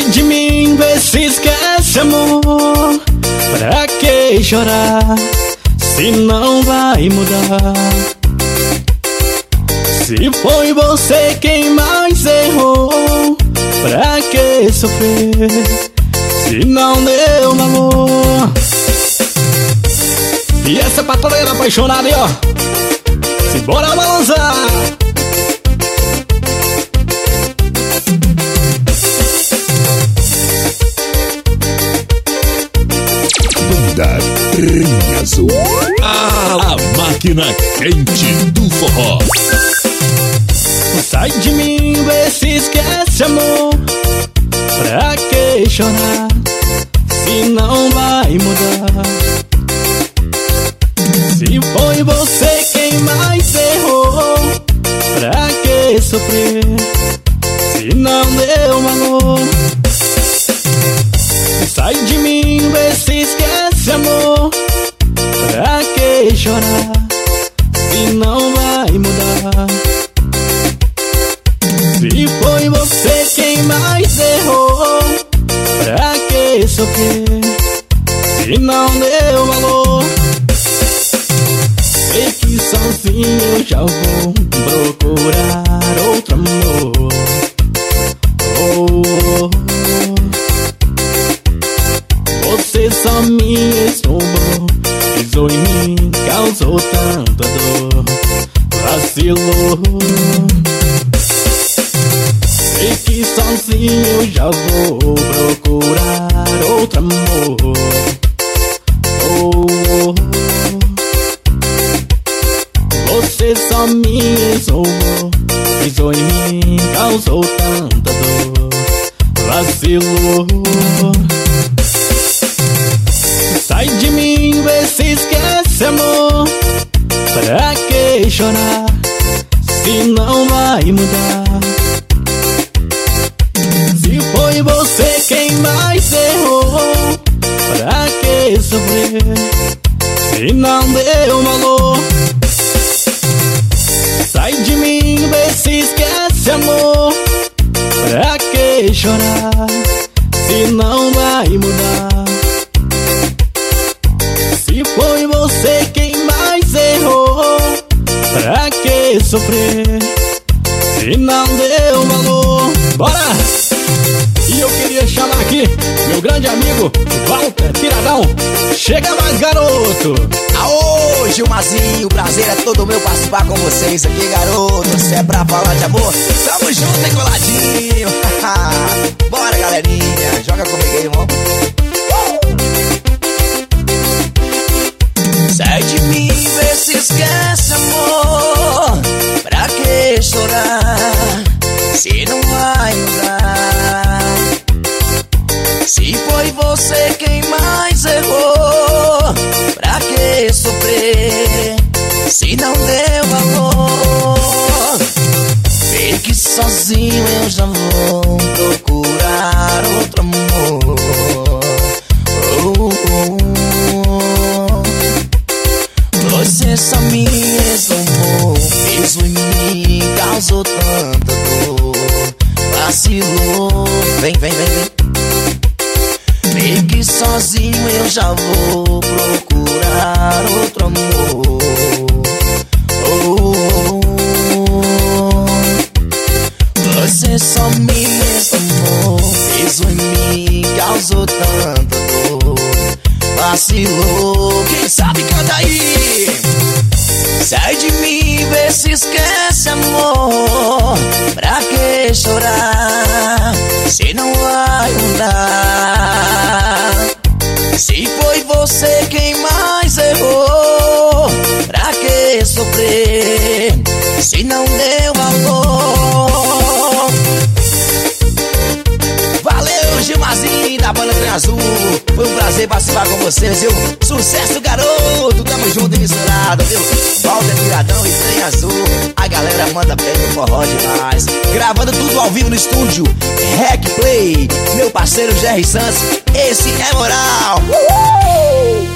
de mim, vê se esquece, amor. Pra que chorar, se não vai mudar? Se foi você quem mais errou, pra que sofrer, se não deu valor? E essa patrulheira apaixonada aí, ó, se bora balançar. Banda Trem Azul, a máquina quente do forró. Sai de mim, vê se esquece, amor. Pra que chorar, se não vai mudar? Se foi você quem mais errou, pra que sofrer, se não deu valor? Sai de mim, vê se esquece, amor. Pra que chorar, se não vai mudar? Se foi você quem mais errou, pra que sofrer, se não deu valor? Sei que sozinho eu já vou procurar outro amor. Oh, você só me estourou, pisou em mim, causou tanta dor, vacilou. Sei que sozinho eu já vou procurar outro amor. Oh, você só me isolou, pisou em mim, causou tanta dor, vacilou. Sai de mim, vê se esquece, amor. Pra que chorar, se não vai mudar? Se foi você quem mais errou, pra que sofrer, se não deu valor? Sai de mim, vê se esquece, amor. Pra que chorar, se não vai mudar? Se foi você quem mais errou, pra que sofrer, se não deu valor? Bora! E eu queria chamar aqui meu grande amigo Walter Tiradão. Chega mais, garoto! Aô, Gilmazinho, o prazer é todo meu participar com vocês aqui, garoto. Se é pra falar de amor, tamo junto e coladinho. Bora, galerinha, joga comigo aí, irmão. Sai de mim, vê se esquece, amor. Pra que chorar, se não vai mudar? Se foi você quem mais errou, pra que sofrer, se não deu valor? Sei que sozinho eu já vou procurar outro amor. Você só me exaltou, fez em mim, causou tanta dor, vacilou. Vem, vem, vem, vem. Sei que sozinho eu já vou procurar outro amor. Você só me exaltou, fez em mim, causou tanta dor, vacilou. Quem sabe canta aí. Sai de mim, vê se esquece, amor. Pra que chorar, se não vai mudar? Se foi você quem mais errou, pra que sofrer, se não deu valor? Valeu, Gilmazinho da Banda Trem Azul. Foi um prazer participar com vocês, viu? Sucesso, garoto, tamo junto e misturado, viu? Walter Tiradão e Trem Azul. A galera manda bem no forró demais. Gravando tudo ao vivo no estúdio Rec Play. Meu parceiro Jerry Santos, esse é moral. Uhul!